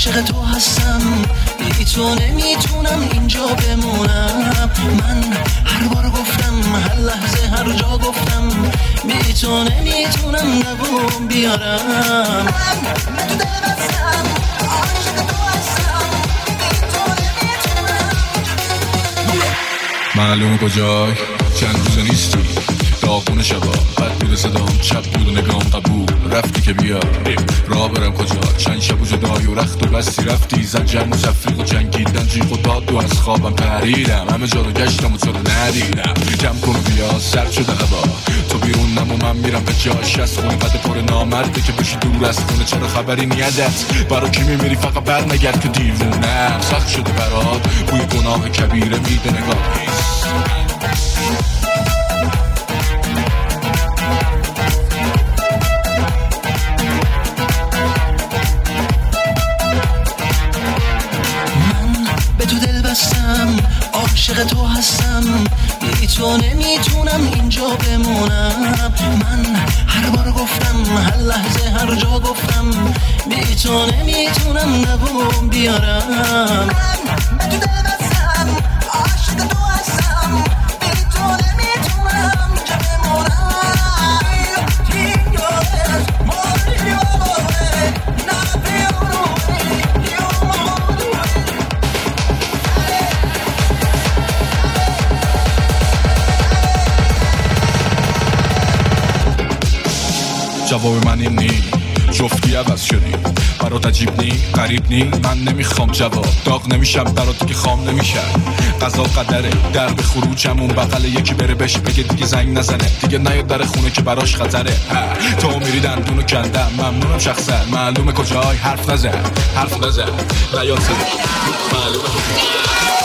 عاشق تو هستم، بی تو نمیتونم اینجا بمونم. من هر بار گفتم، هر لحظه هر جا گفتم، بی تو نمیتونم دووم بیارم. من تو دل بستم، عاشق تو هستم، بی تو نمیتونم. معلومه کجای چند روزه نیستی، داغون شبا بد میره صدام، چپ بود و نگام قبول رفتی که بیا راه برم کجا. چند شب و جدایی و رخت و بستی رفتی، زن جمع و تفریق و جنگیدن، جیغ و داد و از خوابم پریدم، همه جا رو گشتم و تو رو ندیدم. جمع کن و بیا سرد شده هوا، تو بیرونم و من میرم به جاش، از خونه قد پر نامرده که بشی دور از خونه. چرا خبری نیادت برا کی میمیری، فقط بر نگرد که دیوونم. سخت شده برات بوی گناه کبیره میده نگاه. عاشق تو هستم، بی تو نمیتونم اینجا بمونم. من هر بار گفتم، هر لحظه هر جا گفتم، بی تو نمیتونم دووم بیارم. من تو دل بستم، عاشق تو هستم، بی تو نمیتونم اینجا بمونم. جواب من این نی، جفتی عوض شدی، برات عجیب نی، غریب نی، من نمیخوام جواب، داغ نمیشم برات که خام نمیشم. قضا قدره، در به خروجمون بغل یکی بره بهش بگه دیگه زنگ نزنه، دیگه نیاد در خونه که براش خطره. تو میری دندونو کندم، ممنونم شخصا، معلومه کجای حرف نزن نیاد صدا، معلومه